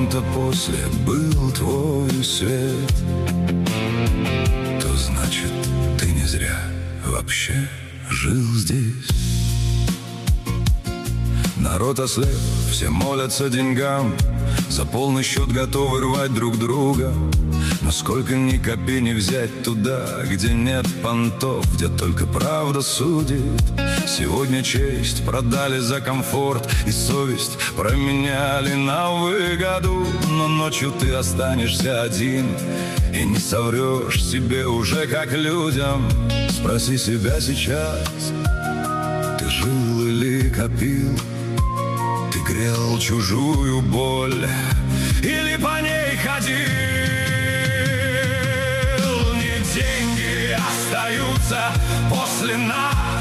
кем-то после был твой свет, то значит, ты не зря вообще жил здесь. Народ ослеп, все молятся деньгам, за полный счет готовы рвать друг друга. Но сколько ни копи не взять туда, где нет понтов, где только правда судит. Сегодня честь продали за комфорт и совесть променяли на выгоду. Но ночью ты останешься один и не соврешь себе уже как людям. Спроси себя сейчас: ты жил или копил? Ты грел чужую боль или по ней ходил? Не деньги остаются после нас,